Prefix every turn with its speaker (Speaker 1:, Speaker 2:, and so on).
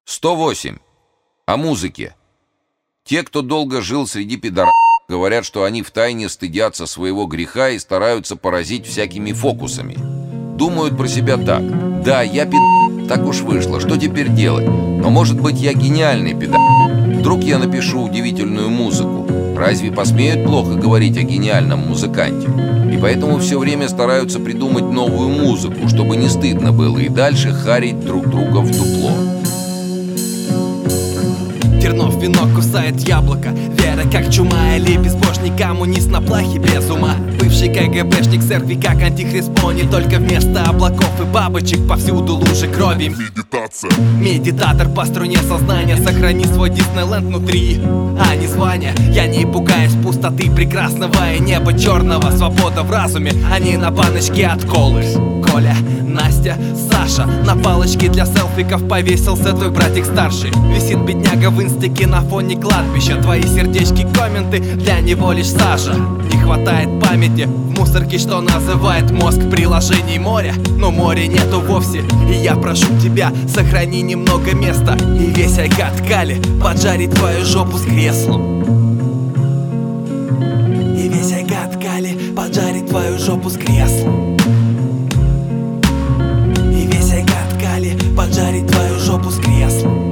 Speaker 1: 108. О музыке. Те, кто долго жил среди пидоров, говорят, что они втайне стыдятся своего греха и стараются поразить всякими фокусами. Думают про себя так: да, я так уж вышло, что теперь делать? Но может быть я гениальный Вдруг я напишу удивительную музыку. Разве посмеют плохо говорить о гениальном музыканте? И поэтому все время стараются придумать новую музыку, чтобы не стыдно было и дальше харить друг друга в дупло.
Speaker 2: Тернов вино кусает яблоко. Вера как чума или безбожник коммунист на плахе без ума. Бывший КГБшник церкви как антихрист пони. Только вместо облаков и бабочек повсюду лужи крови.
Speaker 3: Медитация.
Speaker 2: Медитатор по струне сознания. Сохрани свой Диснейленд внутри, а не звание. Я не пугаюсь пустоты прекрасного и неба черного. Свобода в разуме, а не на баночке от колы. Коля, Настя, Саша. На палочке для селфиков повесился твой братик старший. Висит бедняга в инстике на фоне кладбища. Твои сердечки, комменты, для него лишь сажа. Не хватает памяти в мусорке, что называет мозг приложений моря. Но моря нету вовсе, и я прошу тебя, сохрани немного места. И весь айкат Кали поджарить твою жопу с креслом. И весь айкат Кали поджарить твою жопу с креслом. И весь айкат Кали поджарить твою жопу с креслом.